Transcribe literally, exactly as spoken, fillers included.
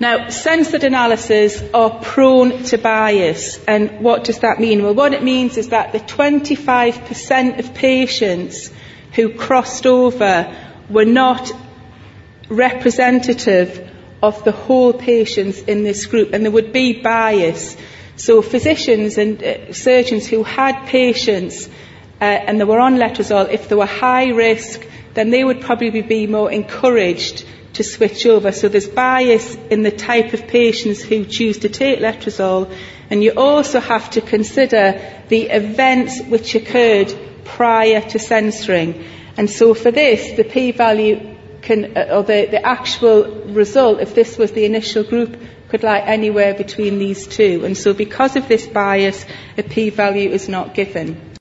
Now, censored analyses are prone to bias, and what does that mean? Well, what it means is that the twenty-five percent of patients who crossed over were not representative of the whole patients in this group, and there would be bias. So physicians and uh, surgeons who had patients uh, and they were on letrozole, if they were high risk, then they would probably be more encouraged to switch over. So there's bias in the type of patients who choose to take letrozole, and you also have to consider the events which occurred prior to censoring. And so for this, the p-value can, or the, the actual result, if this was the initial group, could lie anywhere between these two. And so because of this bias, a p-value is not given.